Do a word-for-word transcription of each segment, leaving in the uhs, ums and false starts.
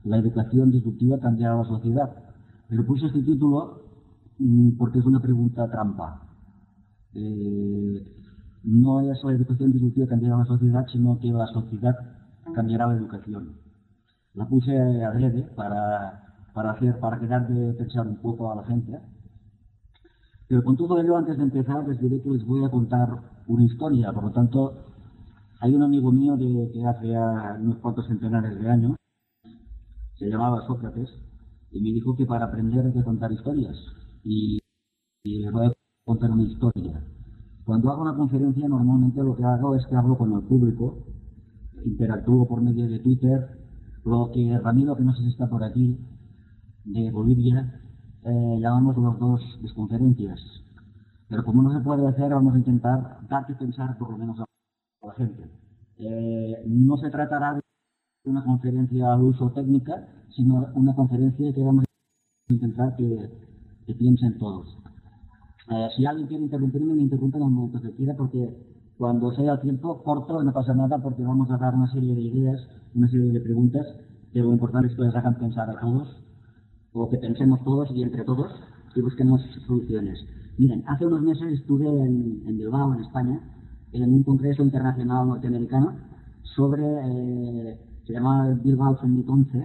la educación disruptiva cambiará la sociedad. Pero puse este título mmm, porque es una pregunta trampa. Eh, no es la educación disruptiva cambiará la sociedad, sino que la sociedad cambiará la educación. La puse adrede para, para, hacer, para quedar de pensar un poco a la gente. Pero con todo ello, antes de empezar, les diré que les voy a contar una historia. Por lo tanto, hay un amigo mío de, que hace ya unos cuantos centenares de años, se llamaba Sócrates, y me dijo que para aprender hay que contar historias. Y, y les voy a contar una historia. Cuando hago una conferencia, normalmente lo que hago es que hablo con el público, interactúo por medio de Twitter, lo que Ramiro, que no sé si está por aquí, de Bolivia, eh, llamamos los dos desconferencias. Pero como no se puede hacer, vamos a intentar dar que pensar por lo menos a la gente. Eh, no se tratará de una conferencia al uso técnica, sino una conferencia que vamos a intentar que, que piensen todos. Eh, si alguien quiere interrumpirme, me interrumpe en el momento que quiera, porque cuando sea el tiempo corto no pasa nada, porque vamos a dar una serie de ideas, una serie de preguntas, que lo importante es que les hagan pensar a todos, o que pensemos todos y entre todos, y busquemos soluciones. Miren, hace unos meses estuve en, en Bilbao, en España, en un congreso internacional norteamericano sobre, eh, se llamaba Bilbao dos mil once,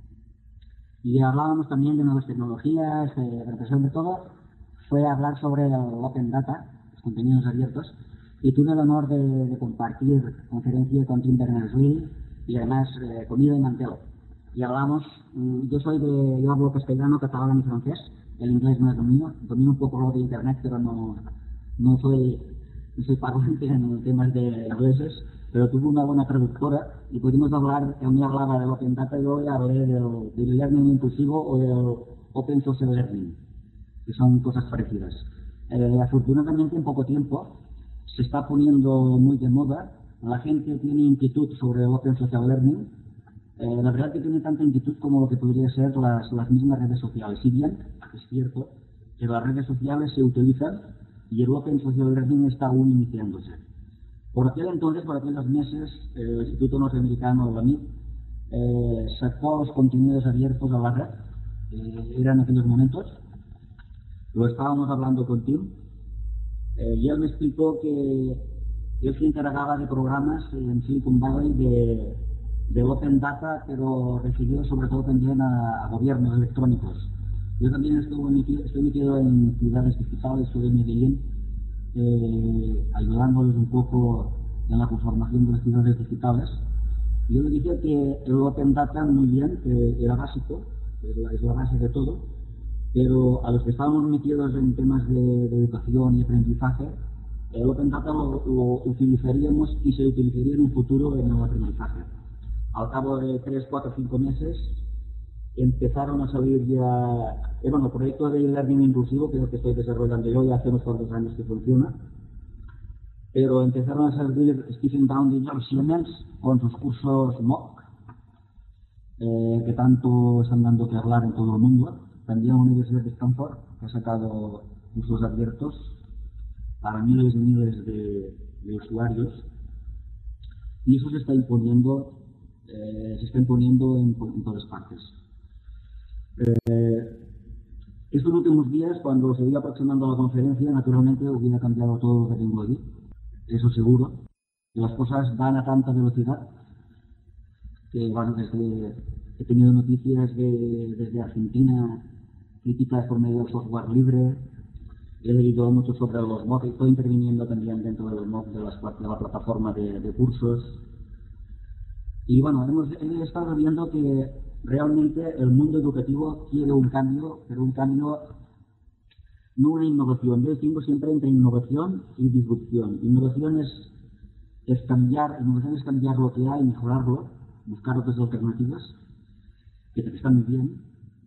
y hablábamos también de nuevas tecnologías, eh, pero sobre todo fue hablar sobre el Open Data, los contenidos abiertos, y tuve el honor de, de compartir conferencia con Tim Berners-Lee y además eh, con Ido Mantel. Y hablamos, yo soy de, yo hablo castellano, catalán y francés, el inglés no es domino, domino un poco lo de internet, pero no, no soy, no soy parlante en temas de ingleses, pero tuve una buena traductora y pudimos hablar, él me hablaba del Open Data y yo le hablé del, del Learning Inclusivo o del Open Social Learning, que son cosas parecidas. Eh, afortunadamente en poco tiempo se está poniendo muy de moda, la gente tiene inquietud sobre el Open Social Learning. Eh, la verdad que tiene tanta inquietud como lo que podría ser las, las mismas redes sociales. Si bien es cierto que las redes sociales se utilizan y el Open Social Learning está aún iniciándose. Por aquel entonces, por aquellos meses, el Instituto Norteamericano, la M I T, eh, sacó los contenidos abiertos a la red. Eh, eran aquellos momentos. Lo estábamos hablando con Tim, eh, y él me explicó que él se encargaba de programas en Silicon Valley de de Open Data, pero referido sobre todo también a, a gobiernos electrónicos. Yo también estuve metido, estoy metido en ciudades digitales, estuve en Medellín, eh, ayudándoles un poco en la conformación de las ciudades digitales. Yo le dije que el Open Data muy bien, que era básico, es la, es la base de todo, pero a los que estábamos metidos en temas de, de educación y aprendizaje, el Open Data lo, lo utilizaríamos y se utilizaría en un futuro en el aprendizaje. Al cabo de tres, cuatro, cinco meses empezaron a salir ya, eh, bueno, el proyecto de Learning Inclusivo, que es lo que estoy desarrollando yo, ya hace unos cuantos años que funciona, pero empezaron a salir Stephen Brown y George Siemens con sus cursos M O C, eh, que tanto están dando que hablar en todo el mundo. También la Universidad de Stanford, que ha sacado cursos abiertos para miles y miles de, de usuarios, y eso se está imponiendo Eh, se está imponiendo en, en todas partes. Eh, estos últimos días, cuando se iba aproximando a la conferencia, naturalmente hubiera cambiado todo lo que tengo aquí, eso seguro. Las cosas van a tanta velocidad que, bueno, desde, he tenido noticias de, desde Argentina, críticas por medio del software libre, he leído mucho sobre los M O C, estoy interviniendo también dentro de los M O C de, las, de la plataforma de, de cursos. Y bueno, hemos he estado viendo que realmente el mundo educativo quiere un cambio, pero un cambio, no una innovación. Yo distingo siempre entre innovación y disrupción. Innovación es, es cambiar, innovación es cambiar lo que hay, mejorarlo, buscar otras alternativas, que están muy bien.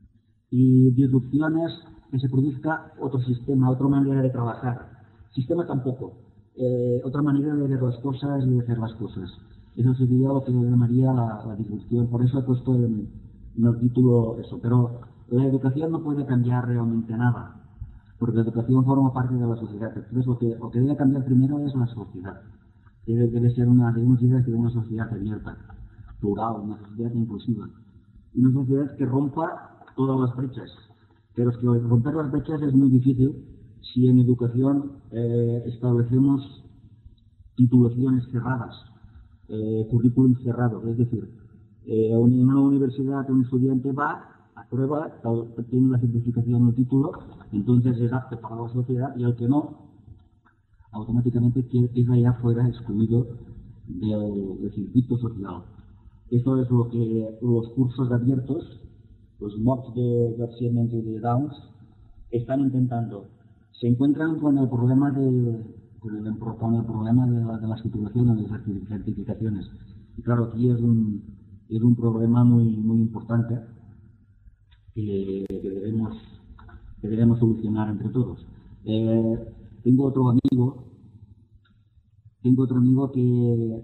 Y disrupción es que se produzca otro sistema, otra manera de trabajar. Sistema tampoco, eh, otra manera de ver las cosas y de hacer las cosas. Eso sería lo que llamaría la, la disrupción. Por eso he puesto en, en el título eso. Pero la educación no puede cambiar realmente nada, porque la educación forma parte de la sociedad. Entonces lo que, lo que debe cambiar primero es la sociedad. Debe, debe ser una, debemos ir hacia una sociedad abierta, plural, una sociedad inclusiva. una sociedad que rompa todas las brechas. Pero es que romper las brechas es muy difícil si en educación eh, establecemos titulaciones cerradas, eh, currículum cerrados. Es decir, eh, en una universidad un estudiante va, aprueba, tiene la certificación o título, entonces es apto para la sociedad, y el que no, automáticamente queda ya fuera, excluido del, del circuito social. Eso es lo que los cursos abiertos, los M O O Cs de García Mendes y de Downs, están intentando. Se encuentran con el problema de, con el, con el problema de, la, de las titulaciones, de las certificaciones. Y claro, aquí es un, es un problema muy, muy importante que, que, debemos, que debemos solucionar entre todos. Eh, tengo otro amigo, tengo otro amigo que,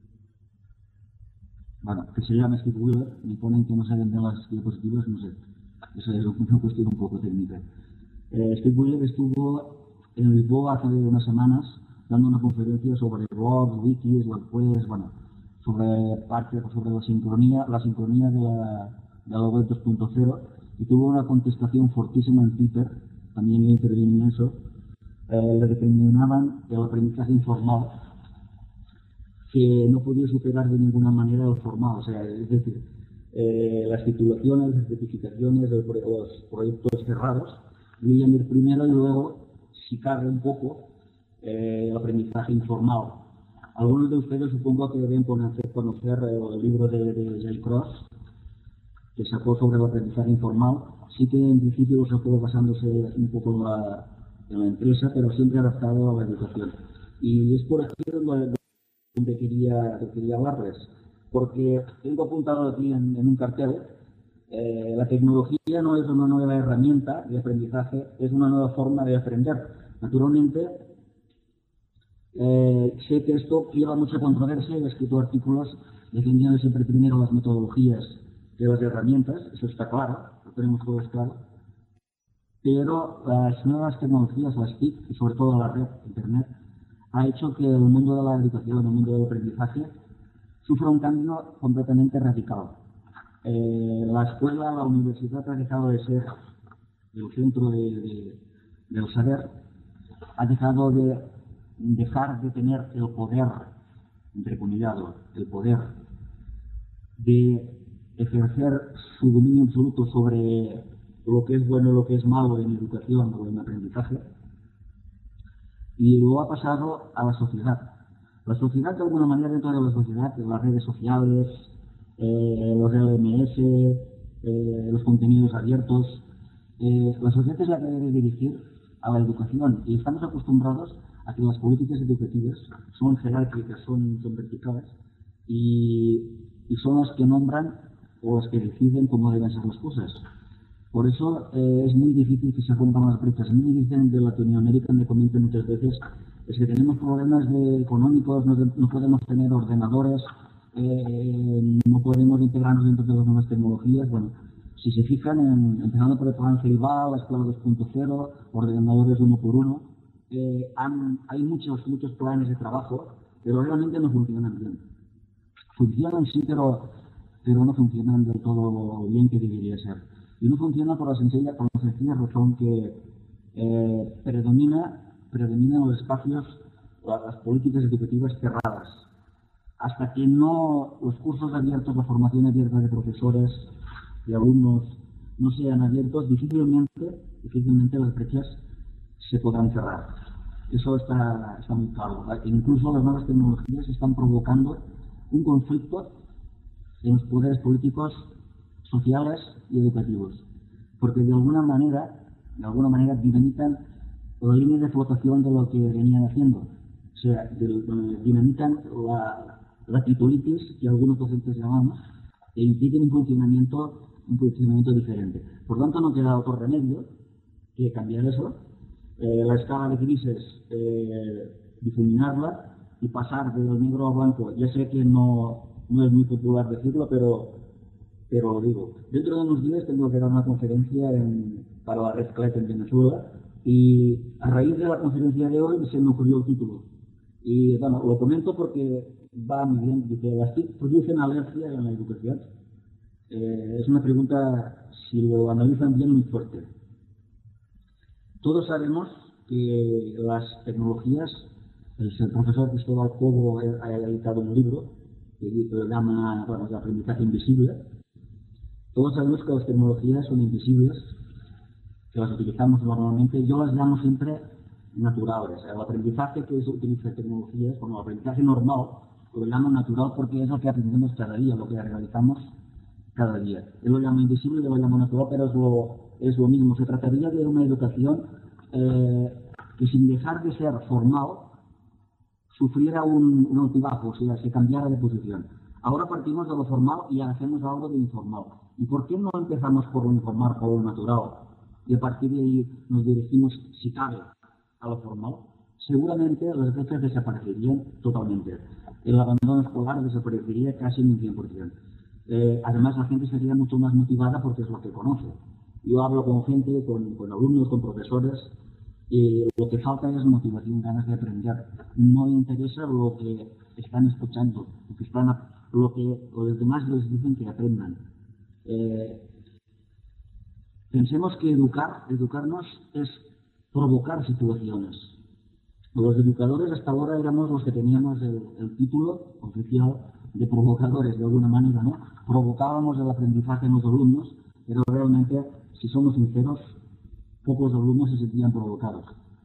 bueno, que se llama Steve Wheeler, me ponen que no saben de las diapositivas, no sé, eso es una cuestión un poco técnica. Eh, Steve Wheeler estuvo en Lisboa hace unas semanas dando una conferencia sobre blogs, wikis, webqueries, bueno, sobre parte, sobre la sincronía, la sincronía de la, de la web dos punto cero, y tuvo una contestación fortísima en Twitter, también le intervino en eso, eh, le determinaban el aprendizaje informal, que no podía superar de ninguna manera el formal, o sea, es decir, eh, las titulaciones, las certificaciones, los proyectos cerrados, debían ir primero y luego, si cabe un poco, eh, el aprendizaje informal. Algunos de ustedes supongo que deben conocer, conocer el libro de, de Jay Cross, que sacó sobre el aprendizaje informal. Sí que en principio sacó basándose un poco en la, en la empresa, pero siempre adaptado a la educación. Y es por aquí donde donde quería, quería hablarles, porque tengo apuntado aquí en, en un cartel, eh, la tecnología no es una nueva herramienta de aprendizaje, es una nueva forma de aprender. Naturalmente, eh, sé que esto lleva mucha controversia, he escrito artículos defendiendo siempre primero las metodologías que las herramientas, eso está claro, lo tenemos todos claro, pero las nuevas tecnologías, las TIC, y sobre todo la red, Internet, ha hecho que el mundo de la educación, el mundo del aprendizaje, sufra un cambio completamente radical. Eh, la escuela, la universidad ha dejado de ser el centro de, de, del saber, ha dejado de dejar de tener el poder, entrecomillado, el poder de ejercer su dominio absoluto sobre lo que es bueno y lo que es malo en educación o en aprendizaje, y luego ha pasado a la sociedad. La sociedad, de alguna manera, dentro de la sociedad, las redes sociales, eh, los L M S, eh, los contenidos abiertos, eh, la sociedad es la que debe dirigir a la educación, y estamos acostumbrados a que las políticas educativas son jerárquicas, son, son verticales, y, y son las que nombran o las que deciden cómo deben ser las cosas. Por eso eh, es muy difícil que se rompan las brechas. A mí me dicen de Latinoamérica, me comentan muchas veces, es que tenemos problemas de económicos, no, de, no podemos tener ordenadores, eh, no podemos integrarnos dentro de las nuevas tecnologías. Bueno, si se fijan, en, empezando por el plan Ceibal, la escuela dos punto cero, ordenadores uno por uno, eh, han, hay muchos, muchos planes de trabajo, pero realmente no funcionan bien. Funcionan sí, pero, pero no funcionan del todo bien que debería ser. Y no funciona por la sencilla, por la sencilla razón que eh, predomina, predominan los espacios, las políticas educativas cerradas. Hasta que no los cursos abiertos, la formación abierta de profesores y alumnos no sean abiertos, difícilmente, difícilmente las brechas se podrán cerrar. Eso está, está muy claro. Incluso las nuevas tecnologías están provocando un conflicto en los poderes políticos, sociales y educativos, porque de alguna manera, de alguna manera dinamitan la línea de flotación de lo que venían haciendo, o sea, de, dinamitan la, la titulitis que algunos docentes llamamos, e impiden un funcionamiento, un funcionamiento diferente. Por tanto, no queda otro remedio que cambiar eso, eh, la escala de grises, eh, difuminarla y pasar del negro a blanco. Ya sé que no, no es muy popular decirlo, pero pero lo digo. Dentro de unos días tengo que dar una conferencia en, para la Red C L E T en Venezuela, y a raíz de la conferencia de hoy se me ocurrió el título. Y bueno, lo comento porque va muy bien, dice, las TIC producen alergia en la educación. Eh, es una pregunta, si lo analizan bien, muy fuerte. Todos sabemos que las tecnologías, el profesor Cristóbal Cobo ha editado un libro que lo llama, bueno, el aprendizaje invisible. Todos sabemos que las tecnologías son invisibles, que las utilizamos normalmente. Yo las llamo siempre naturales. El aprendizaje que se utiliza tecnologías, como el aprendizaje normal, lo llamo natural porque es lo que aprendemos cada día, lo que realizamos cada día. Él lo llama invisible, yo lo llamo natural, pero es lo, es lo mismo. Se trataría de una educación eh, que, sin dejar de ser formal, sufriera un, un altibajo, o sea, se cambiara de posición. Ahora partimos de lo formal y hacemos algo de informal. ¿Y por qué no empezamos por lo informal, por lo natural? Y a partir de ahí nos dirigimos, si cabe, a lo formal. Seguramente las brechas desaparecerían totalmente. El abandono escolar desaparecería casi en un cien por ciento. Eh, además, la gente sería mucho más motivada porque es lo que conoce. Yo hablo con gente, con, con alumnos, con profesores, y lo que falta es motivación, ganas de aprender. No les interesa lo que están escuchando, lo que, están, lo que los demás les dicen que aprendan. Eh, pensemos que educar, educarnos es provocar situaciones. Los educadores hasta ahora éramos los que teníamos el, el título oficial de provocadores, de alguna manera, ¿no? Provocábamos el aprendizaje en los alumnos, pero realmente, si somos sinceros, pocos alumnos se sentían provocados.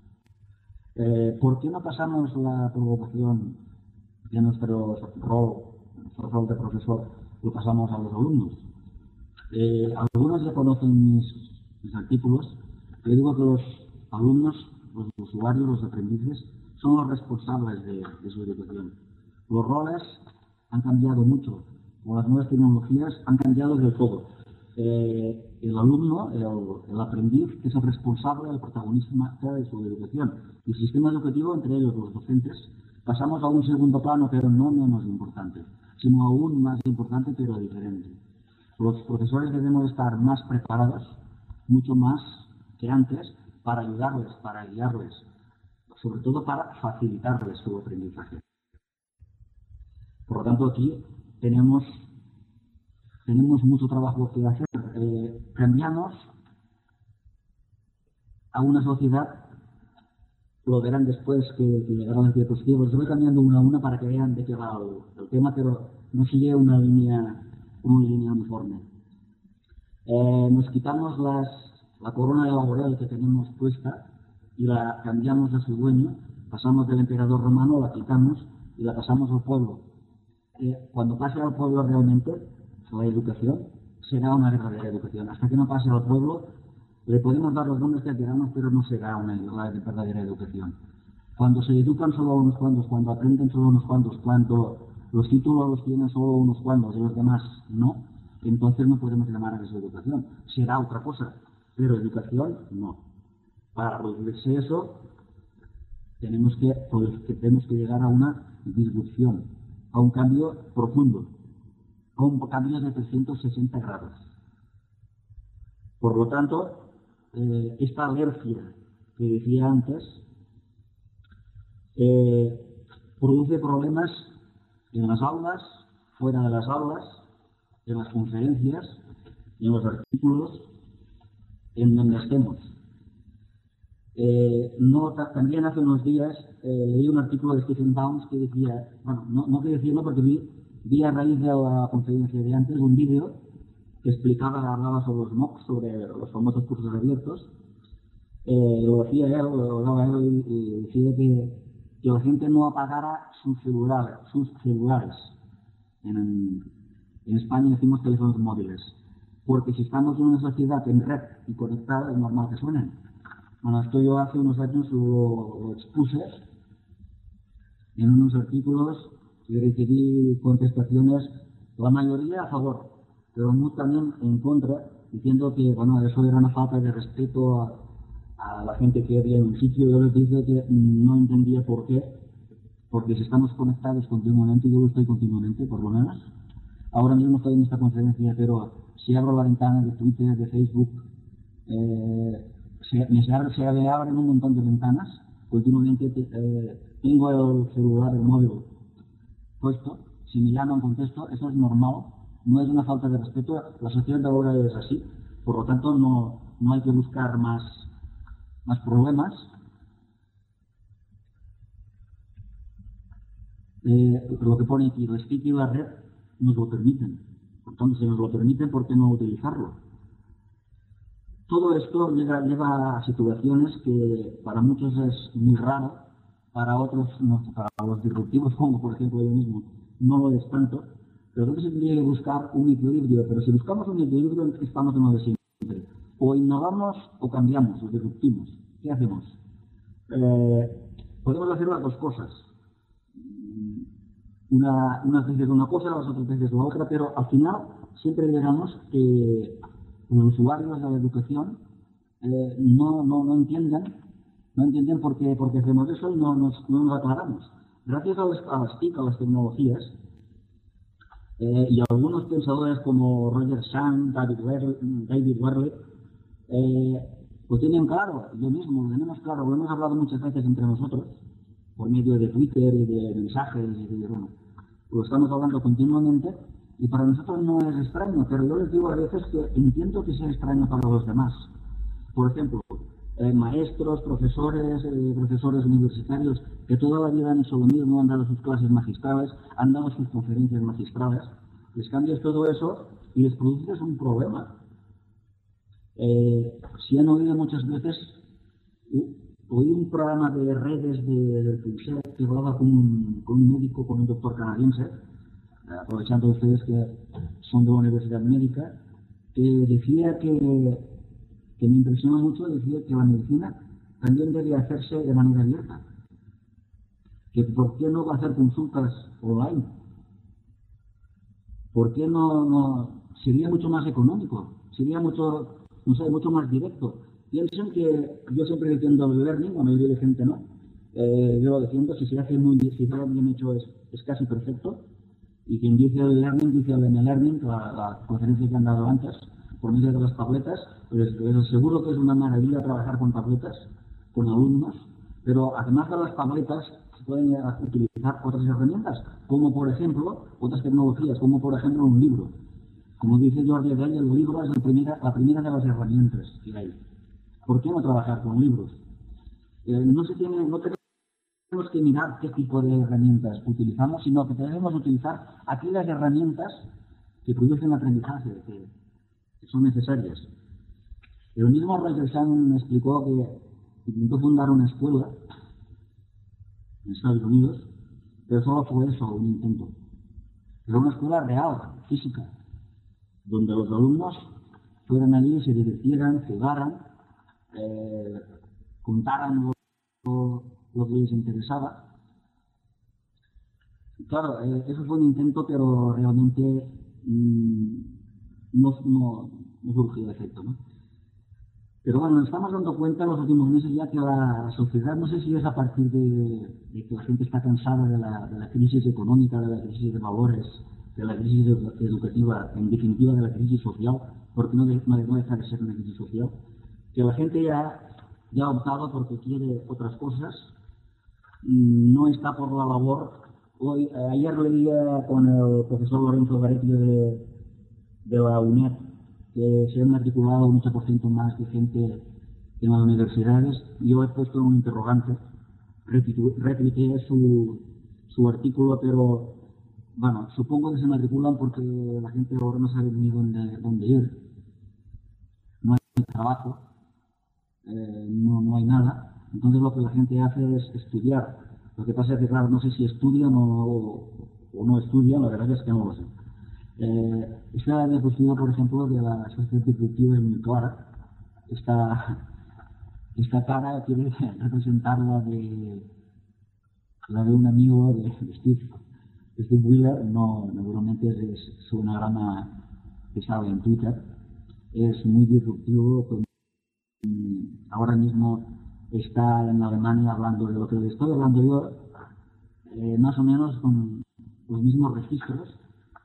Eh, ¿Por qué no pasamos la provocación de nuestro rol, nuestro rol de profesor, lo pasamos a los alumnos? Eh, algunos ya conocen mis, mis artículos. Yo digo que los alumnos, los usuarios, los aprendices, son los responsables de, de su educación. Los roles han cambiado mucho. Con las nuevas tecnologías han cambiado del todo. Eh, el alumno, el, el aprendiz, es el responsable, el protagonista de su educación. El sistema educativo, entre ellos los docentes, pasamos a un segundo plano, pero no menos importante, sino aún más importante, pero diferente. Los profesores debemos estar más preparados, mucho más que antes, para ayudarles, para guiarles, sobre todo para facilitarles su aprendizaje. Por lo tanto, aquí tenemos, tenemos mucho trabajo que hacer. Eh, cambiamos a una sociedad, lo verán después que, que llegaron las diapositivas. Os voy cambiando una a una para que vean de qué va el, el tema, pero no sigue una línea, una línea uniforme. Eh, nos quitamos las, la corona de laurel que tenemos puesta y la cambiamos a su dueño, pasamos del emperador romano, la quitamos y la pasamos al pueblo. Eh, cuando pase al pueblo realmente, la educación será una verdadera educación. Hasta que no pase al pueblo, le podemos dar los nombres que queramos, pero no será una, una verdadera educación. Cuando se educan solo unos cuantos, cuando aprenden solo unos cuantos, cuando los títulos los tienen solo unos cuantos y los demás no, entonces no podemos llamar a eso educación. Será otra cosa, pero educación no. Para producirse eso, tenemos que, pues, tenemos que llegar a una disrupción, a un cambio profundo, a un cambio de trescientos sesenta grados. Por lo tanto, eh, esta alergia que decía antes eh, produce problemas en las aulas, fuera de las aulas, en las conferencias, en los artículos, en donde estemos. Eh, no, también hace unos días eh, leí un artículo de Stephen Downes que decía, bueno, no, no quiero decirlo porque vi, vi a raíz de la conferencia de antes un vídeo que explicaba, hablaba sobre los MOOCs, sobre los famosos cursos abiertos. Eh, lo decía él, lo hablaba él y, y decía que, que la gente no apagara sus celulares, sus celulares. En, en España decimos teléfonos móviles, porque si estamos en una sociedad en red y conectada, es normal que suenen. Bueno, esto yo hace unos años lo, lo expuse en unos artículos y recibí contestaciones, la mayoría a favor, pero muchos también en contra, diciendo que bueno, eso era una falta de respeto a, a la gente que había en un sitio. Yo les dije que no entendía por qué, porque si estamos conectados continuamente, yo lo estoy continuamente, por lo menos. Ahora mismo estoy en esta conferencia, pero si abro la ventana de Twitter, de Facebook, eh, se, me se, abre, se abren un montón de ventanas. Continuamente te, eh, tengo el celular, el móvil puesto. Si me llaman, contesto. Eso es normal. no es una falta de respeto, la sociedad de ahora es así, por lo tanto no, no hay que buscar más, más problemas. Eh, lo que pone aquí, el stick y la red nos lo permiten, por tanto si nos lo permiten, ¿por qué no utilizarlo? Todo esto lleva, lleva a situaciones que para muchos es muy raro, para otros, no, para los disruptivos, como por ejemplo yo mismo, no lo es tanto, pero creo que se tendría que buscar un equilibrio, pero si buscamos un equilibrio estamos en lo de siempre. O innovamos o cambiamos, o disruptimos. ¿Qué hacemos? Eh, podemos hacer las dos cosas. Una, unas veces una cosa, las otras veces la otra, pero al final siempre llegamos que los usuarios de la educación eh, no, no, no entienden, no entienden por qué, por qué hacemos eso y no nos, no nos aclaramos. Gracias a las, a las TIC, a las tecnologías, eh, y algunos pensadores como Roger Shand, David Werle, David Werle eh, lo tienen claro, yo mismo lo tenemos claro, lo hemos hablado muchas veces entre nosotros, por medio de Twitter y de mensajes, y de, bueno, lo estamos hablando continuamente, y para nosotros no es extraño, pero yo les digo a veces que entiendo que sea extraño para los demás. Por ejemplo, eh, maestros, profesores, eh, profesores universitarios que toda la vida han hecho lo mismo, han dado sus clases magistrales, han dado sus conferencias magistrales, les cambias todo eso y les produces un problema. Eh, si han oído muchas veces, eh, oí un programa de redes de, del Pulset que hablaba con un, con un médico, con un doctor canadiense, eh, aprovechando ustedes que son de la Universidad Médica, que decía que que me impresionó mucho, decir que la medicina también debe hacerse de manera abierta. Que por qué no va a hacer consultas online. ¿Por qué no, no? Sería mucho más económico, sería mucho, no sé, mucho más directo. Piensen que yo siempre defiendo el learning, la mayoría de gente no. Eh, yo lo defiendo, si se hace muy bien, si todo bien hecho es, es casi perfecto. Y quien dice el learning, dice el M-Learning, la, la conferencia que han dado antes, por medio de las tabletas, pues les aseguro que es una maravilla trabajar con tabletas, con alumnos, pero además de las tabletas se pueden utilizar otras herramientas, como por ejemplo, otras tecnologías, como por ejemplo un libro. Como dice Jordi Gay, el libro es la primera, la primera de las herramientas que hay. ¿Por qué no trabajar con libros? Eh, no se tiene, no tenemos que mirar qué tipo de herramientas utilizamos, sino que debemos utilizar aquellas herramientas que producen aprendizaje, que, que son necesarias. El mismo Roger Shand me explicó que intentó fundar una escuela en Estados Unidos, pero solo fue eso, un intento. Era una escuela real, física, donde los alumnos fueran allí, se divirtieran, jugaran, eh, contaran lo, lo que les interesaba. Claro, eh, eso fue un intento, pero realmente mmm, no, no, no surgió efecto, ¿no? Pero bueno, nos estamos dando cuenta en los últimos meses ya que la sociedad, no sé si es a partir de, de que la gente está cansada de la, de la crisis económica, de la crisis de valores, de la crisis educativa, en definitiva de la crisis social, porque no, de, no, no deja de ser una crisis social, que la gente ya, ya ha optado porque quiere otras cosas, no está por la labor. Hoy, ayer leía con el profesor Lorenzo Garetti de, de la UNED que se han matriculado un ocho por ciento más de gente en las universidades. Yo he puesto un interrogante, retuiteé su, su artículo, pero bueno, supongo que se matriculan porque la gente ahora no sabe ni dónde, dónde ir, no hay trabajo, eh, no, no hay nada, entonces lo que la gente hace es estudiar. Lo que pasa es que, claro, no sé si estudian o, o no estudian, la verdad es que no lo sé. Eh, esta diapositiva, por ejemplo, de la sociedad disruptiva es muy clara. Esta, esta cara quiere representar la de, la de un amigo de, de Steve, de Steve Wheeler, no, naturalmente es, es su anagrama que sale en Twitter. Es muy disruptivo, con, ahora mismo está en Alemania hablando de lo que estoy hablando yo, eh, más o menos con los mismos registros.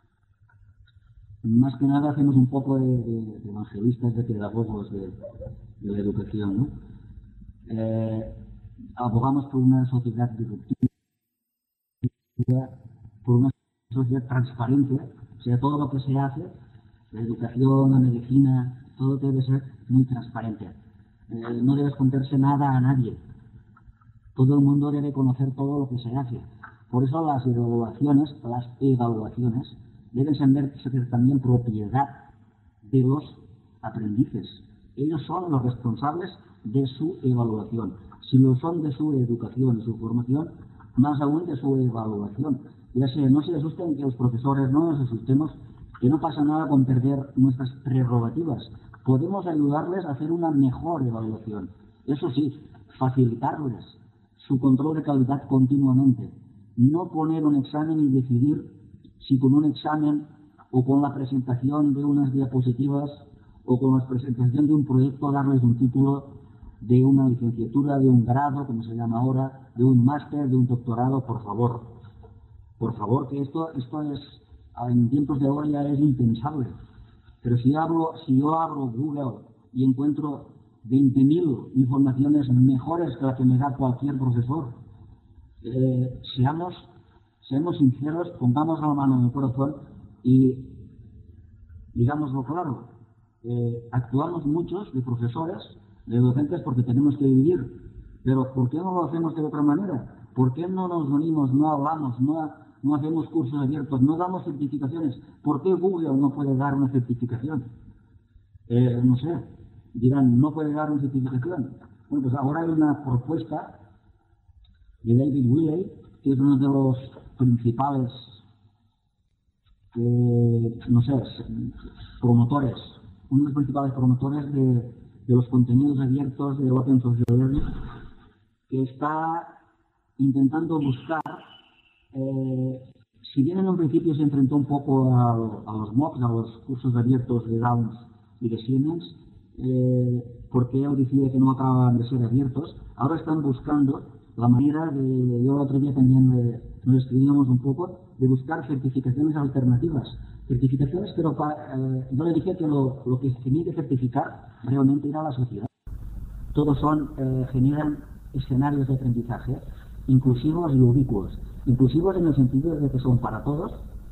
Más que nada hacemos un poco de, de, de evangelistas, de pedagogos de, de la educación, ¿no? Eh, abogamos por una sociedad disruptiva, por una sociedad transparente, sea, todo lo que se hace, la educación, la medicina, todo debe ser muy transparente. Eh, no debe esconderse nada a nadie. Todo el mundo debe conocer todo lo que se hace. Por eso las evaluaciones, las evaluaciones, deben ser también propiedad de los aprendices. Ellos son los responsables de su evaluación. Si lo son de su educación y su formación, más aún de su evaluación. Ya sé, no se asusten que los profesores no nos asustemos, que no pasa nada con perder nuestras prerrogativas. Podemos ayudarles a hacer una mejor evaluación. Eso sí, facilitarles su control de calidad continuamente. No poner un examen y decidir si con un examen o con la presentación de unas diapositivas o con la presentación de un proyecto darles un título de una licenciatura, de un grado, como se llama ahora, de un máster, de un doctorado, por favor. Por favor, que esto, esto es, en tiempos de ahora ya es impensable. Pero si, hablo, si yo abro Google y encuentro veinte mil informaciones mejores que la que me da cualquier profesor, eh, seamos, seamos sinceros, pongamos la mano en el corazón y digámoslo claro, eh, actuamos muchos de profesores, de docentes, porque tenemos que vivir, pero ¿por qué no lo hacemos de otra manera? ¿Por qué no nos unimos, no hablamos, no, no hacemos cursos abiertos, no damos certificaciones? ¿Por qué Google no puede dar una certificación? Eh, no sé, dirán, no puede dar una certificación. Bueno, pues ahora hay una propuesta de David Willey, que es uno de los principales, eh, no sé, promotores, uno de los principales promotores de, de los contenidos abiertos del Open Social Learning, que está intentando buscar, eh, si bien en un principio se enfrentó un poco a, a los MOOCs, a los cursos abiertos de Downs y de Siemens, eh, porque él decía que no acababan de ser abiertos, ahora están buscando la manera de, yo el otro día también le, nos escribíamos un poco, de buscar certificaciones alternativas. Certificaciones, pero para, eh, yo le dije que lo, lo que se tenía que certificar realmente era la sociedad. Todos son, eh, generan escenarios de aprendizaje inclusivos y ubicuos. Inclusivos en el sentido de que son para todos,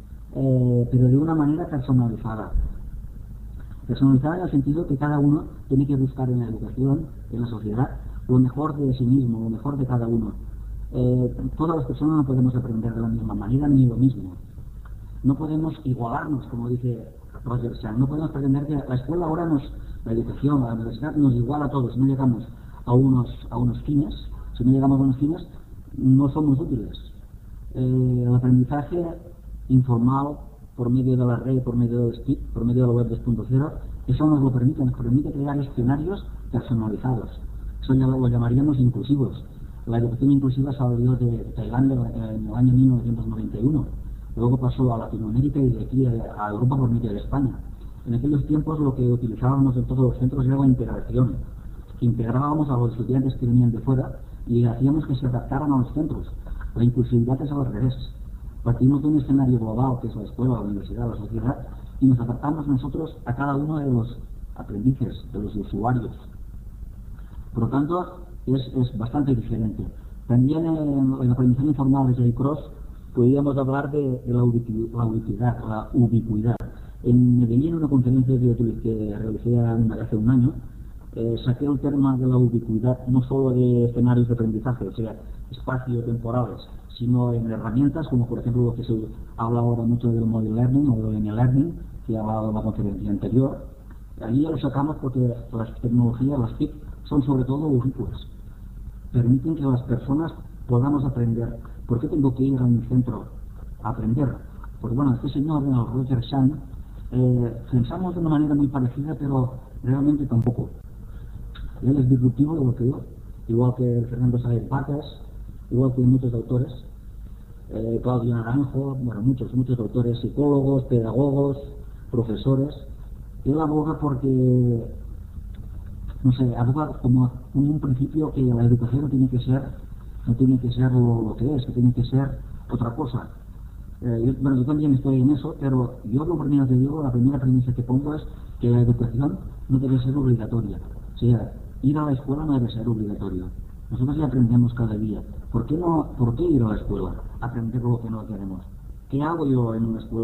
eh, pero de una manera personalizada. Personalizada en el sentido que cada uno tiene que buscar en la educación, en la sociedad, lo mejor de sí mismo, lo mejor de cada uno. Eh, todas las personas no podemos aprender de la misma manera ni lo mismo. No podemos igualarnos, como dice Roger Schan. No podemos pretender que la escuela ahora nos, la educación, la universidad nos iguala a todos. Si no llegamos a unos, a unos fines, si no llegamos a unos fines, no somos útiles. Eh, el aprendizaje informal, por medio de la red, por medio del S T I C, por medio de la web dos punto cero, eso nos lo permite, nos permite crear escenarios personalizados. Eso ya lo llamaríamos inclusivos. La educación inclusiva salió de Tailandia en el año mil novecientos noventa y uno. Luego pasó a Latinoamérica y de aquí a Europa por medio de España. En aquellos tiempos lo que utilizábamos en todos los centros era la integración. Integrábamos a los estudiantes que venían de fuera y hacíamos que se adaptaran a los centros. La inclusividad es al revés. Partimos de un escenario global, que es la escuela, la universidad, la sociedad, y nos adaptamos nosotros a cada uno de los aprendices, de los usuarios. Por lo tanto, es, es bastante diferente. También en el aprendizaje informal de Jay Cross podríamos hablar de, de la ubicuidad, la ubicuidad. En Medellín, en una conferencia que, que realicé hace un año, eh, saqué el tema de la ubicuidad no solo de escenarios de aprendizaje, o sea, espacio-temporales, sino en herramientas, como por ejemplo lo que se habla ahora mucho del Model Learning o del N-Learning, que he hablado en la conferencia anterior. Allí lo sacamos porque las tecnologías, las T I C, son sobre todo ubicuas. Permiten que las personas podamos aprender. ¿Por qué tengo que ir a un centro a aprender? Porque bueno, este señor, el Roger Schan, eh, pensamos de una manera muy parecida, pero realmente tampoco. Él es disruptivo, igual que yo, igual que Fernando Sáenz Vargas, igual que muchos autores, eh, Claudio Naranjo, bueno, muchos, muchos autores, psicólogos, pedagogos, profesores. Él aboga porque, no sé, aboga como un principio que la educación no tiene que ser, no tiene que ser lo, lo que es, que tiene que ser otra cosa. Eh, yo, bueno, yo también estoy en eso, pero yo lo primero que digo, la primera premisa que pongo es que la educación no debe ser obligatoria. O sea, ir a la escuela no debe ser obligatorio. Nosotros ya aprendemos cada día. ¿Por qué no, por qué ir a la escuela? Aprender lo que no queremos. ¿Qué hago yo en una escuela?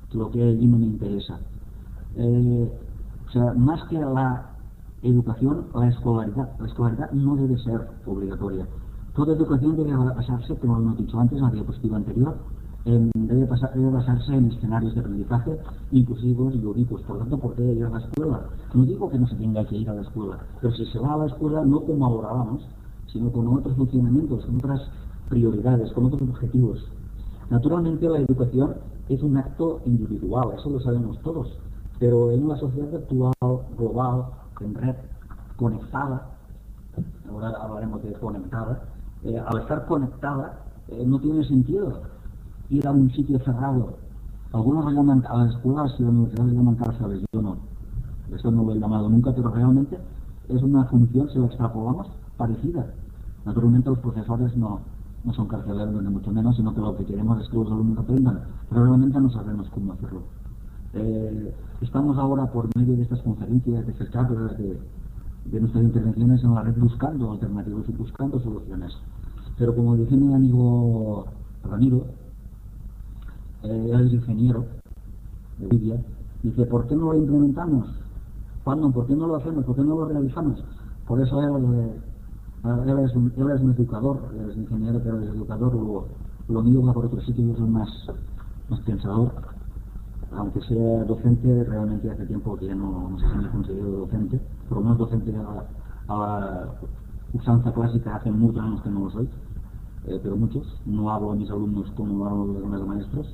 lo que allí no me interesa. Eh, o sea, más que la educación, la escolaridad. La escolaridad no debe ser obligatoria. Toda educación debe basarse, como hemos dicho antes en la diapositiva anterior, en, debe, pasar, debe basarse en escenarios de aprendizaje inclusivos y lúdicos. Por lo tanto, ¿por qué ir a la escuela? No digo que no se tenga que ir a la escuela, pero si se va a la escuela no como ahora vamos, sino con otros funcionamientos, con otras prioridades, con otros objetivos. Naturalmente la educación es un acto individual, eso lo sabemos todos, pero en una sociedad actual, global, en red, conectada, ahora hablaremos de conectada, eh, al estar conectada eh, no tiene sentido ir a un sitio cerrado. Algunos lo llaman, a las escuelas y a las universidades lo llaman cárceles, yo no, eso no lo he llamado nunca, pero realmente es una función, si lo extrapolamos, parecida. Naturalmente los profesores no, no son carceleros ni mucho menos, sino que lo que queremos es que los alumnos aprendan, pero realmente no sabemos cómo hacerlo. Eh, estamos ahora por medio de estas conferencias, de estas charlas, de, de nuestras intervenciones en la red buscando alternativas y buscando soluciones. Pero como dice mi amigo Ramiro, eh, él es ingeniero de Lidia, dice, ¿por qué no lo implementamos? ¿Cuándo? ¿Por qué no lo hacemos? ¿Por qué no lo realizamos? Por eso él, eh, él, es, un, él es un educador, él es ingeniero, pero es educador, lo, lo mío va por otro sitio, yo soy más, más pensador. Aunque sea docente, realmente hace tiempo que ya no, no sé si me he considerado docente, pero no es docente a la, a la usanza clásica, hace muchos años que no lo soy, eh, pero muchos. No hablo a mis alumnos como hablo a los demás maestros.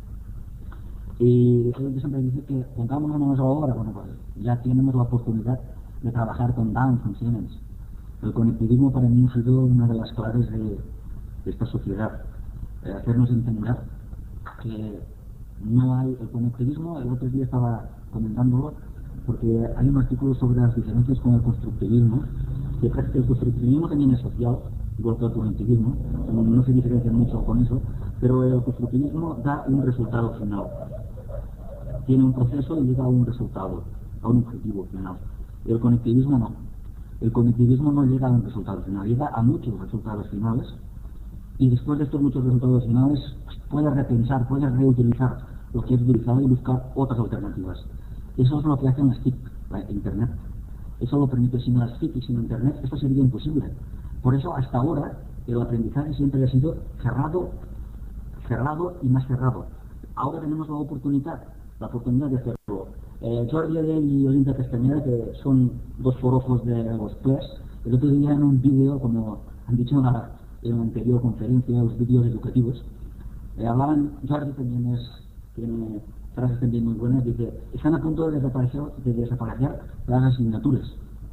Y yo siempre dice que pongámonos ahora, bueno, pues ya tenemos la oportunidad de trabajar con Downs, con Siemens. El conectivismo para mí ha sido una de las claves de, de esta sociedad, eh, hacernos entender que no hay el conectivismo. El otro día estaba comentándolo porque hay un artículo sobre las diferencias con el constructivismo, que parece que el constructivismo también es social, igual que el conectivismo, no se diferencia mucho con eso, pero el constructivismo da un resultado final, tiene un proceso y llega a un resultado, a un objetivo final. El conectivismo no, el conectivismo no llega a un resultado final, llega a muchos resultados finales. Y después de estos muchos resultados finales, puedes repensar, puedes reutilizar lo que has utilizado y buscar otras alternativas. Eso es lo que hacen las T I C, la Internet. Eso lo permite. Sin las T I C y sin Internet, esto sería imposible. Por eso, hasta ahora, el aprendizaje siempre ha sido cerrado, cerrado y más cerrado. Ahora tenemos la oportunidad, la oportunidad de hacerlo. Eh, Jordi Adell y Olinda Castañeda, que son dos forofos de los P E S, el otro día en un vídeo, como han dicho en la en la anterior conferencia, los vídeos educativos, eh, hablaban, Jordi también es, tiene frases también muy buenas, dice, están a punto de desaparecer, de desaparecer las asignaturas.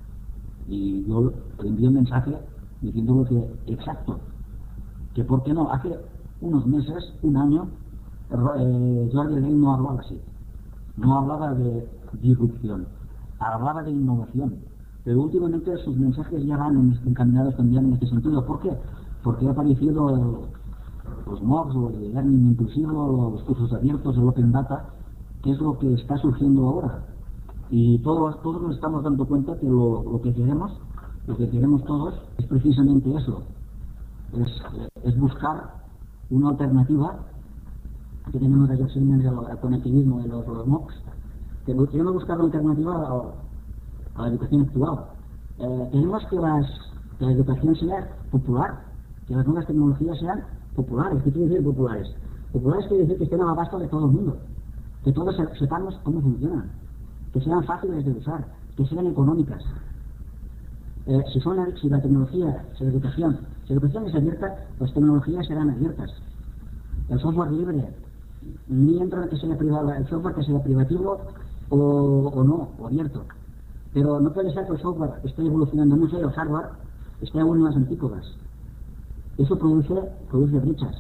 Y yo le envío un mensaje diciéndolo que, exacto, que por qué no, hace unos meses, un año, eh, Jordi Adell no hablaba así, no hablaba de disrupción, hablaba de innovación, pero últimamente sus mensajes ya van encaminados también en este sentido. ¿Por qué? Porque ha aparecido el, los MOOCs, o el Learning Inclusivo, los cursos abiertos, el Open Data, que es lo que está surgiendo ahora. Y todos, todos nos estamos dando cuenta que lo, lo que queremos, lo que queremos todos, es precisamente eso. Es, es buscar una alternativa, que tenemos la Siemens, el conectivismo y los, los MOOCs, que queremos buscar una alternativa a, a la educación actual. Eh, tenemos que, las, que la educación sea popular, que las nuevas tecnologías sean populares. ¿Qué quiere decir populares? Populares quiere decir que estén al abasto de todo el mundo, que todos sepamos cómo funcionan, que sean fáciles de usar, que sean económicas. Eh, si, son, si la tecnología, si la educación, si la educación es abierta, las tecnologías serán abiertas. El software libre, mientras que sea privado, el software que sea privativo o, o no, o abierto. Pero no puede ser que el software esté evolucionando mucho y el hardware esté aún en las antípodas. Eso produce, produce brechas.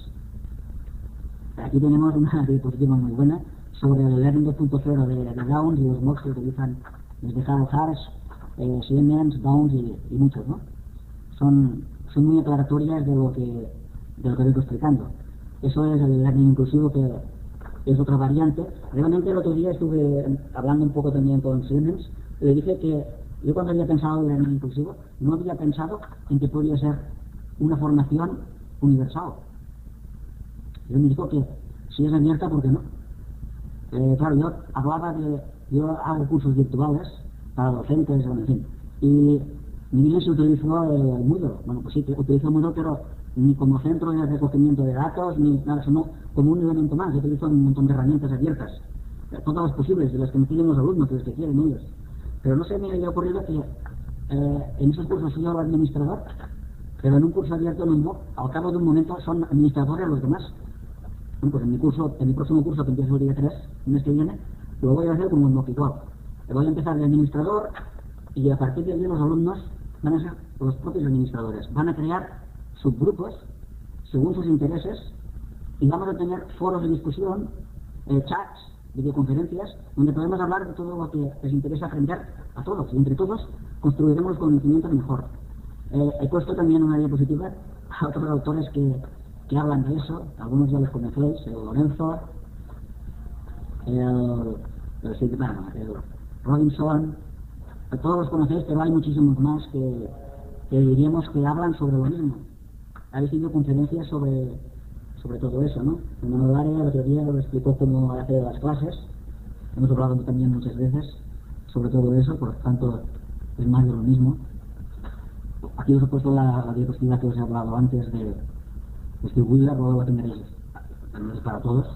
Aquí tenemos una diapositiva muy buena sobre el Learning dos punto cero de, de Downs y los MOOCs que utilizan desde Harold Harris, eh, Siemens, Downs y, y muchos, ¿no? Son, son muy aclaratorias de lo que de lo que vengo explicando. Eso es el Learning Inclusivo, que es otra variante. Realmente el otro día estuve hablando un poco también con Siemens y le dije que yo cuando había pensado en el Learning Inclusivo no había pensado en que podía ser una formación universal. Yo me dijo que si es abierta, ¿por qué no? Eh, claro, yo hablaba de, yo hago cursos virtuales para docentes, en fin, y mi niño se utilizó el Moodle. Bueno, pues sí, utilizo Moodle, pero ni como centro de recogimiento de datos, ni nada, sino como un elemento más. Yo utilizo un montón de herramientas abiertas, todas las posibles, de las que me piden los alumnos, de las que quieren ellos. Pero no sé, me había ocurrido que eh, en esos cursos soy yo el administrador, pero en un curso abierto no, al cabo de un momento son administradores los demás. Bueno, pues en mi curso, en mi próximo curso, que empieza el día tres, el mes que viene, lo voy a hacer como un mocicor. Le voy a empezar de administrador y a partir de allí los alumnos van a ser los propios administradores. Van a crear subgrupos según sus intereses y vamos a tener foros de discusión, eh, chats, videoconferencias, donde podemos hablar de todo lo que les interesa aprender a todos y entre todos construiremos los conocimientos mejor. Eh, he puesto también una diapositiva a otros autores que, que hablan de eso, algunos ya los conocéis, el Lorenzo, el, el, el, el Robinson, todos los conocéis, pero hay muchísimos más que, que diríamos que hablan sobre lo mismo. Habéis tenido conferencias sobre, sobre todo eso, ¿no? En área el otro día lo explicó cómo hacer las clases, hemos hablado también muchas veces sobre todo eso, por lo tanto es más de lo mismo. Aquí os he puesto la, la diapositiva que os he hablado antes de Steve Wheeler, luego la tendréis para todos.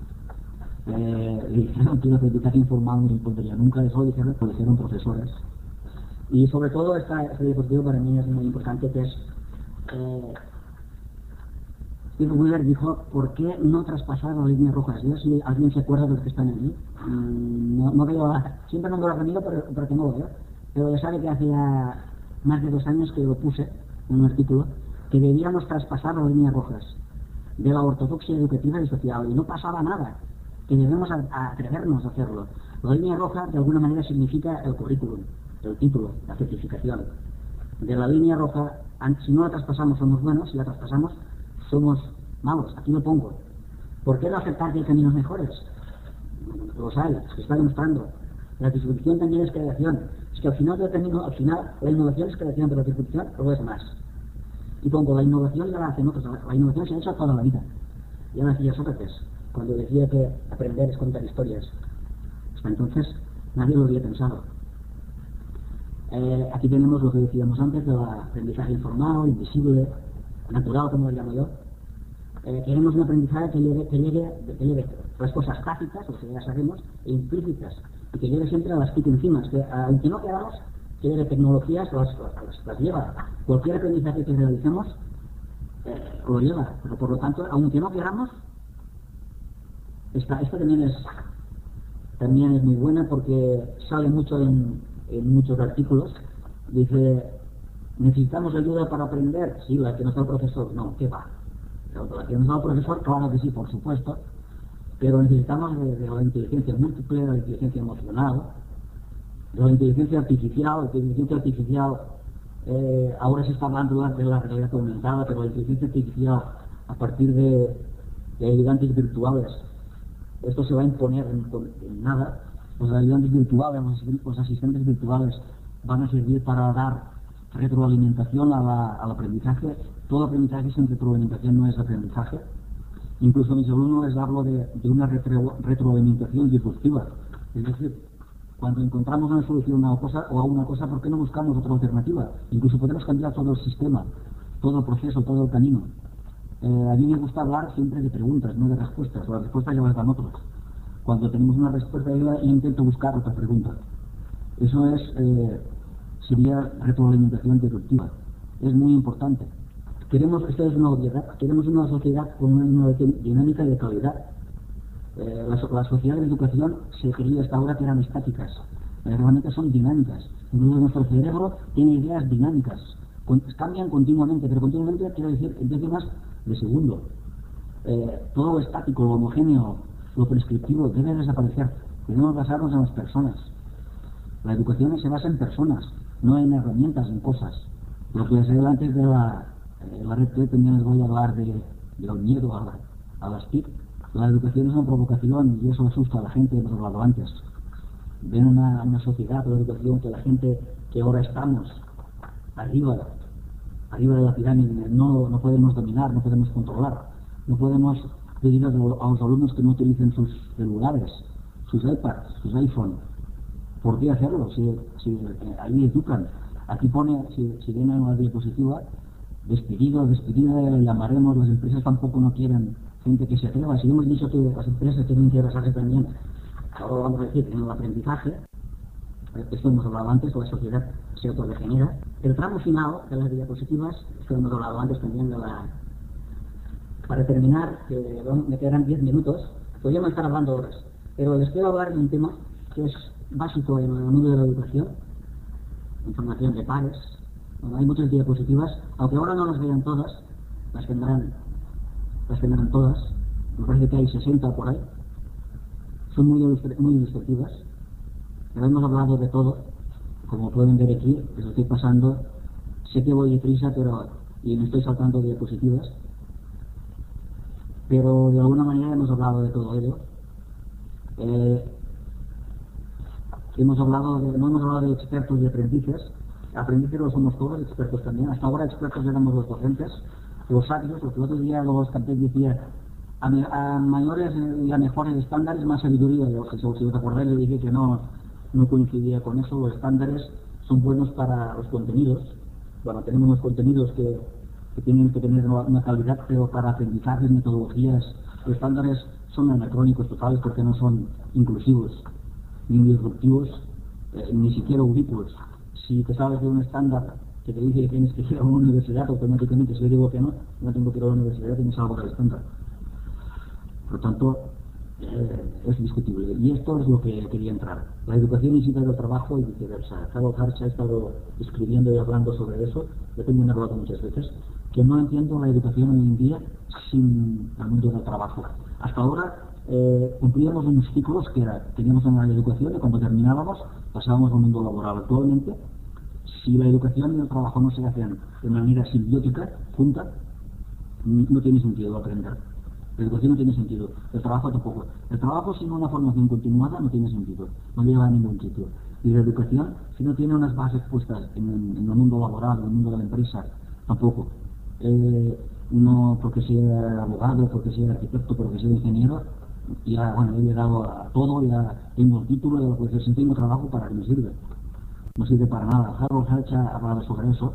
Eh, y dijeron que la aprendizaje informal no se impondría nunca, eso lo dijeron, lo dijeron profesores. Y sobre todo esta, esta diapositiva para mí es muy importante, que es eh, Steve Wheeler dijo, ¿por qué no traspasar las líneas rojas? Yo, si alguien se acuerda de los que están allí, mmm, no, no veo, siempre no me lo he aprendido, pero, pero que no lo veo. Pero ya sabe que hacía más de dos años que lo puse en un artículo, que debíamos traspasar las líneas rojas de la ortodoxia educativa y social, y no pasaba nada, que debemos a, a atrevernos a hacerlo. La línea roja de alguna manera significa el currículum, el título, la certificación. De la línea roja, si no la traspasamos somos buenos, si la traspasamos somos malos. Aquí lo pongo. ¿Por qué no aceptar que hay caminos mejores? Los hay, se está demostrando. La disrupción también es creación. Es que al final del camino, al final, la innovación es creación, pero la disrupción luego es más. Y pongo, la innovación ya la hacen otros, la innovación se ha hecho toda la vida. Ya lo decía Sócrates, cuando decía que aprender es contar historias. Hasta entonces nadie lo había pensado. Eh, aquí tenemos lo que decíamos antes del aprendizaje informal, invisible, natural, como lo llamo yo. Eh, queremos un aprendizaje que lleve, que lleve, que lleve las cosas tácitas, o sea, ya sabemos, e implícitas, y que lleve siempre a las TIC encima. Que, aunque no queramos que lleve tecnologías, las, las, las lleva. Cualquier aprendizaje que realicemos eh, lo lleva, pero por lo tanto, aunque no queramos, esta, esta también es también es muy buena porque sale mucho en, en muchos artículos. Dice, necesitamos ayuda para aprender, sí, la que nos da el profesor, no, ¿qué va? La que nos da el profesor, claro que sí, por supuesto, pero necesitamos de, de la inteligencia múltiple, de la inteligencia emocional, de la inteligencia artificial. La inteligencia artificial, eh, ahora se está hablando de la realidad aumentada, pero la inteligencia artificial a partir de, de ayudantes virtuales, esto se va a imponer en, en nada. Los ayudantes virtuales, los, los asistentes virtuales van a servir para dar retroalimentación a la, al aprendizaje. Todo aprendizaje sin retroalimentación no es aprendizaje. Incluso a mis alumnos les hablo de, de una retro, retroalimentación disruptiva. Es decir, cuando encontramos una solución a una cosa o a una cosa, ¿por qué no buscamos otra alternativa? Incluso podemos cambiar todo el sistema, todo el proceso, todo el camino. Eh, a mí me gusta hablar siempre de preguntas, no de respuestas. Las respuestas ya las dan otros. Cuando tenemos una respuesta, yo intento buscar otra pregunta. Eso es, eh, sería retroalimentación disruptiva. Es muy importante. Queremos, esto es una obviedad, queremos una sociedad con una innovación dinámica y de calidad. Eh, las, las sociedades de educación se creía hasta ahora que eran estáticas. Las herramientas son dinámicas. Incluso nuestro cerebro tiene ideas dinámicas. Con, cambian continuamente, pero continuamente quiero decir en décimas de segundo. Eh, todo lo estático, lo homogéneo, lo prescriptivo debe desaparecer. Debemos basarnos en las personas. La educación se basa en personas, no en herramientas, en cosas. Lo que decía antes de la, eh, la red T, también les voy a hablar de, de del miedo a, la, a las TIC. La educación es una provocación y eso asusta a la gente, hemos hablado antes. Ven una, una sociedad de educación que la gente que ahora estamos arriba, arriba de la pirámide, no, no podemos dominar, no podemos controlar, no podemos pedir a los alumnos que no utilicen sus celulares, sus iPads, sus iPhones. ¿Por qué hacerlo? Si, si ahí educan. Aquí pone, si, si viene una diapositiva, despedido, despedida, llamaremos, las empresas tampoco no quieren gente que se atreva. Si hemos dicho que las empresas tienen que basarse también, ahora vamos a decir, en el aprendizaje, esto hemos hablado antes, la sociedad se autodegenera. El tramo final de las diapositivas, esto hemos hablado antes también de la... Para terminar, que me quedarán diez minutos, podríamos estar hablando horas, pero les quiero hablar de un tema que es básico en el mundo de la educación, información de pares. Bueno, hay muchas diapositivas, aunque ahora no las vean todas, las tendrán, las tendrán todas, me parece que hay sesenta por ahí, son muy, ilustra muy ilustrativas, pero hemos hablado de todo, como pueden ver aquí, les estoy pasando, sé que voy deprisa, pero y me estoy saltando diapositivas, pero de alguna manera hemos hablado de todo ello. Eh, hemos hablado de, no hemos hablado de expertos y aprendices. Aprendices lo somos todos, expertos también. Hasta ahora expertos éramos los docentes, los sabios, porque el otro día los canté decía a, me, a mayores y a mejores estándares más sabiduría. Yo, si, si os acordáis, le dije que no, no coincidía con eso. Los estándares son buenos para los contenidos. Bueno, tenemos unos contenidos que, que tienen que tener una calidad, pero para aprendizajes, metodologías, los estándares son anacrónicos totales porque no son inclusivos, ni disruptivos, eh, ni siquiera ubíquos. Si te sabes de un estándar que te dice que tienes que ir a una universidad, automáticamente si yo digo que no, no tengo que ir a la universidad y me salgo del estándar. Por lo tanto, eh, es discutible. Y esto es lo que quería entrar. La educación incita al trabajo y viceversa. Carol Harch ha estado escribiendo y hablando sobre eso. Yo también he hablado muchas veces, que no entiendo la educación hoy en día sin el mundo del trabajo. Hasta ahora eh, cumplíamos unos ciclos que era, teníamos en la educación y cuando terminábamos pasábamos al mundo laboral. Actualmente, si la educación y el trabajo no se hacen de manera simbiótica, junta, no tiene sentido aprender. La educación no tiene sentido, el trabajo tampoco. El trabajo sin una formación continuada no tiene sentido, no lleva a ningún sitio. Y la educación, si no tiene unas bases puestas en el, en el mundo laboral, en el mundo de la empresa, tampoco. Eh, no porque sea abogado, porque sea arquitecto, porque sea ingeniero, ya bueno, he llegado a todo, ya tengo el título de la profesión, tengo trabajo, ¿para qué me sirve? No sirve para nada. Harold Harch ha hablado sobre eso.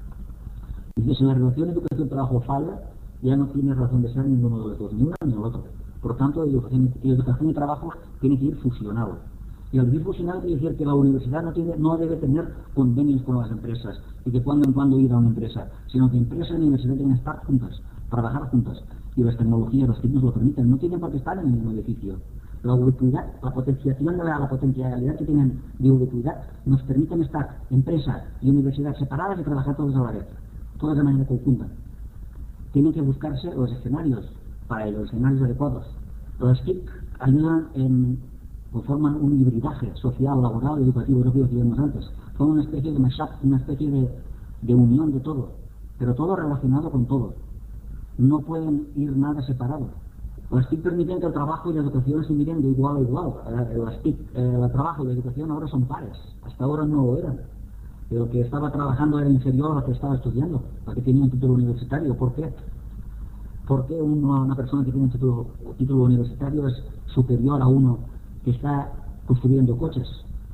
Dice, si la relación educación-trabajo falla, ya no tiene razón de ser ninguno de los dos, ni uno ni el otro. Por tanto, educación, educación y trabajo tiene que ir fusionado. Y al ir fusionado quiere decir que la universidad no, tiene, no debe tener convenios con las empresas y de cuando en cuando ir a una empresa, sino que empresa y universidad deben estar juntas, trabajar juntas. Y las tecnologías, los tiempos lo permiten, no tienen por qué estar en el mismo edificio. La ubicuidad, la potenciación de la, la potencialidad que tienen de ubicuidad nos permiten estar empresa y universidad separadas y trabajar todos a la vez, todas de manera conjunta. Tienen que buscarse los escenarios para ellos, los escenarios adecuados. Los T I C ayudan en, o forman un hibridaje social, laboral, educativo, lo que decíamos antes. Son una especie de mashup, una especie de, de unión de todo, pero todo relacionado con todo. No pueden ir nada separado. Las T I C permiten que el trabajo y la educación se miren de igual a igual. Las T I C, eh, el trabajo y la educación ahora son pares, hasta ahora no lo eran. El que estaba trabajando era inferior al que estaba estudiando, al que tenía un título universitario. ¿Por qué? ¿Por qué uno, una persona que tiene un título, un título universitario es superior a uno que está construyendo coches?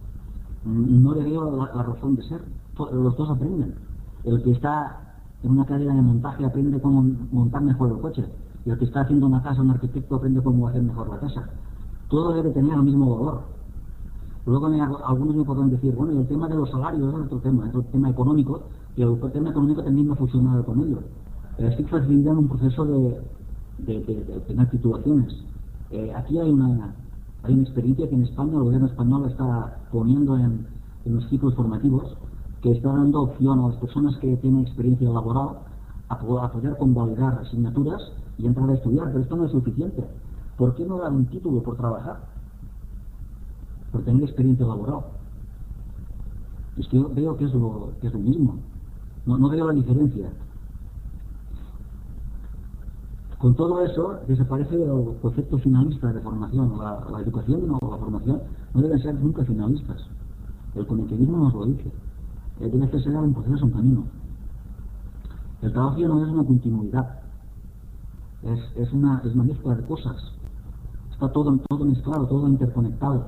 No le veo la, la razón de ser. Los dos aprenden. El que está en una cadena de montaje aprende cómo montar mejor el coche. Y el que está haciendo una casa, un arquitecto, aprende cómo hacer mejor la casa. Todo debe tener el mismo valor. Luego me, algunos me podrán decir, bueno, y el tema de los salarios es otro tema, es otro tema económico, y el tema económico también me ha fusionado con ello. Eh, estoy facilitando un proceso de, de, de, de tener titulaciones. Eh, aquí hay una, hay una experiencia que en España el gobierno español está poniendo en, en los ciclos formativos, que está dando opción a las personas que tienen experiencia laboral a, a poder convalidar asignaturas y entrar a estudiar, pero esto no es suficiente. ¿Por qué no dar un título por trabajar? Por tener experiencia laboral. Es que yo veo que es lo, que es lo mismo. No, no veo la diferencia. Con todo eso desaparece el concepto finalista de formación. La, la educación o la formación no deben ser nunca finalistas. El conectivismo nos lo dice. Debe ser un proceso, un camino. El trabajo no es una continuidad. Es, es, una, es una mezcla de cosas. Está todo, todo mezclado, todo interconectado.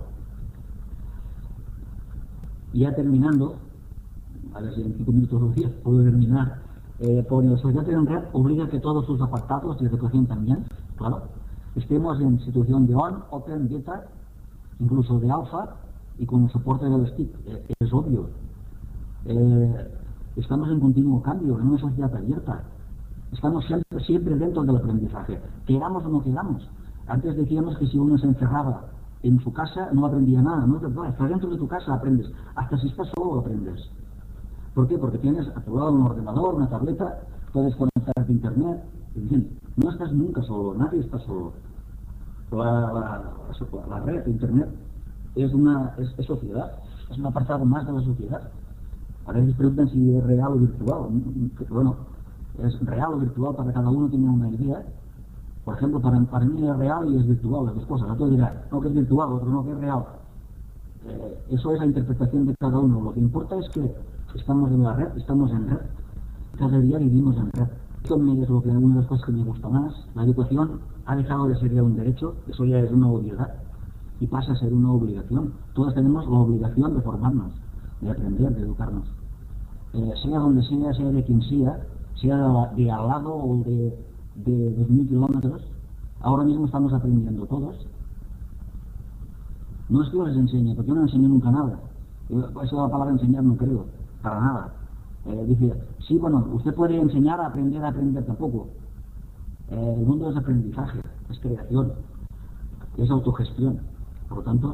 Ya terminando, a ver si en cinco minutos o diez puedo terminar, eh, por la sociedad en red obliga a que todos sus apartados de educación también, claro, estemos en situación de on, open, beta, incluso de alfa y con el soporte del stick. Eh, es obvio. Eh, estamos en continuo cambio, en una sociedad abierta. Estamos siempre, siempre dentro del aprendizaje, queramos o no queramos. Antes decíamos que si uno se encerraba en su casa no aprendía nada, no es verdad, estás dentro de tu casa aprendes, hasta si estás solo aprendes. ¿Por qué? Porque tienes a tu lado un ordenador, una tableta, puedes conectarte a internet, en fin, no estás nunca solo, nadie está solo. La, la, la, la red, internet, es una es, es sociedad, es un apartado más de la sociedad. A veces preguntan si es real o virtual. Bueno, es real o virtual para cada uno tiene una idea. Por ejemplo, para, para mí es real y es virtual, las dos cosas. Otro dirá, no, que es virtual, otro no, que es real. Eh, eso es la interpretación de cada uno. Lo que importa es que estamos en la red, estamos en red. Cada día vivimos en red. Esto es lo que, una de las cosas que me gusta más. La educación ha dejado de ser ya un derecho, eso ya es una obviedad, y pasa a ser una obligación. Todos tenemos la obligación de formarnos, de aprender, de educarnos. Eh, sea donde sea, sea de quien sea, sea de, de al lado o de, de dos mil kilómetros, ahora mismo estamos aprendiendo todos. No es que yo les enseñe, porque yo no enseño nunca nada. Yo, eso de la palabra enseñar no creo, para nada. Eh, dice, sí, bueno, usted puede enseñar a aprender a aprender tampoco. Eh, el mundo es aprendizaje, es creación, es autogestión. Por lo tanto,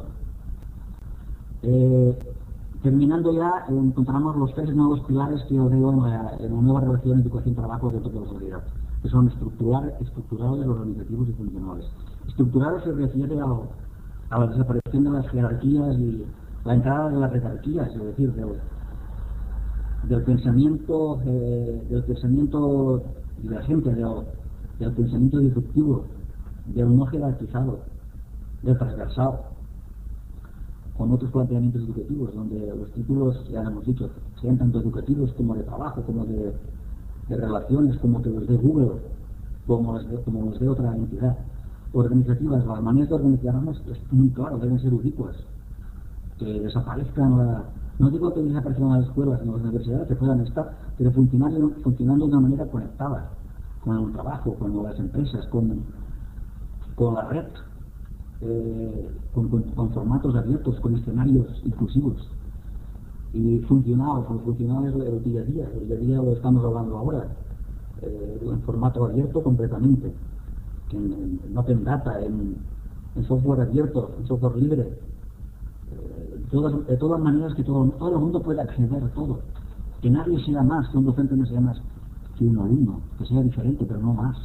eh, terminando ya, encontramos los tres nuevos pilares que yo veo en la, en la nueva relación educación-trabajo dentro de la sociedad, que son estructural, estructurales, organizativos y funcionales. Estructurales se refiere a, a la desaparición de las jerarquías y la entrada de las retarquías, es decir, del, del pensamiento eh, del pensamiento divergente, del, del pensamiento disruptivo, del no jerarquizado, del transversal, con otros planteamientos educativos, donde los títulos, ya hemos dicho, sean tanto educativos como de trabajo, como de, de relaciones, como que los de Google, como los de, como los de otra entidad. Organizativas, las maneras de organizarnos, es muy claro, deben ser ubicuas. Que desaparezcan, la, no digo que desaparezcan las escuelas, en las universidades, que puedan estar, pero funcionando, funcionando de una manera conectada, con el trabajo, con las empresas, con, con la red. Eh, con, con, con formatos abiertos, con escenarios inclusivos y funcional, con funcional es el día a día, el día a día lo estamos hablando ahora, eh, en formato abierto completamente, en, en, en open data, en, en software abierto, en software libre, eh, todas, de todas maneras que todo, todo el mundo pueda acceder a todo, que nadie sea más, que un docente no sea más que un alumno, que sea diferente pero no más.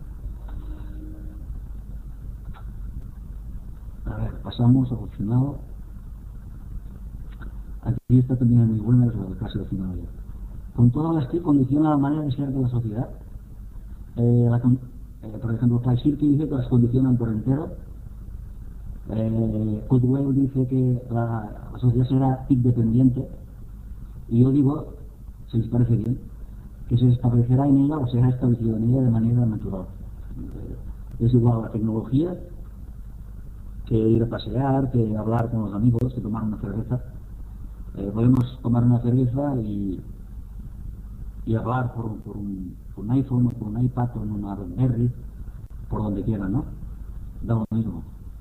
A ver, pasamos al final. Aquí está también muy buena la clase de final. Con todo esto condiciona la manera de ser de la sociedad. Eh, la, eh, por ejemplo, Clay que dice que las condicionan por entero. Eh, Cudwell dice que la, la sociedad será independiente. Y yo digo, si les parece bien, que se establecerá en ella o será establecido en ella de manera natural. Eh, es igual a la tecnología, que ir a pasear, que hablar con los amigos, que tomar una cerveza. Eh, podemos tomar una cerveza y, y hablar por, por, un, por un iPhone o por un iPad o en una BlackBerry, por donde quiera, ¿no? Da lo mismo.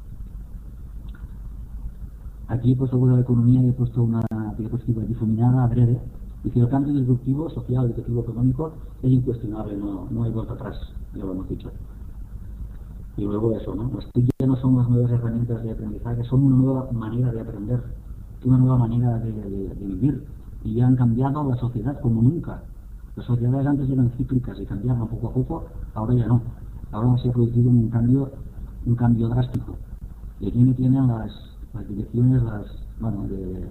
Aquí, pues, sobre la economía he puesto una diapositiva difuminada, breve. Dice, el cambio disruptivo, social, educativo, económico, es incuestionable, no, no hay vuelta atrás, ya lo hemos dicho. Y luego eso, ¿no? Las T I C ya no son las nuevas herramientas de aprendizaje, son una nueva manera de aprender, una nueva manera de, de, de vivir. Y ya han cambiado la sociedad como nunca. Las sociedades antes eran cíclicas y cambiaban poco a poco, ahora ya no. Ahora se ha producido un cambio, un cambio drástico. Y aquí me tienen las, las direcciones, las, bueno, de,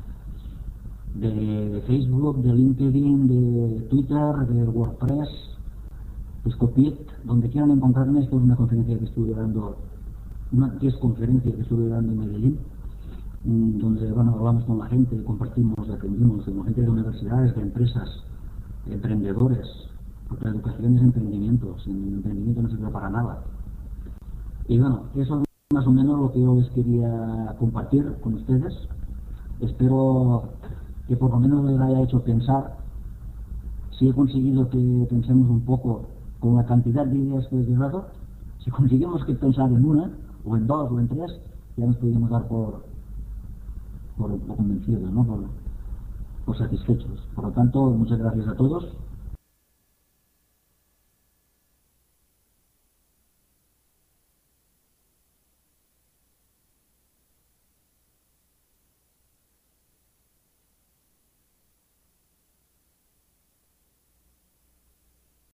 de Facebook, de LinkedIn, de Twitter, de WordPress, Scopit, donde quieran encontrarme. Esto es una conferencia que estuve dando, una conferencia que estuve dando en Medellín, donde, bueno, hablamos con la gente, compartimos, aprendimos, con gente de universidades, de empresas, de emprendedores, porque la educación es emprendimiento, sin emprendimiento no sirve para nada. Y bueno, eso Más o menos lo que yo les quería compartir con ustedes. Espero que por lo menos les haya hecho pensar. Si he conseguido que pensemos un poco con la cantidad de ideas que les he dado, si conseguimos que pensar en una, o en dos, o en tres, ya nos podríamos dar por, por, por convencidos, ¿no? por, por satisfechos. Por lo tanto, muchas gracias a todos.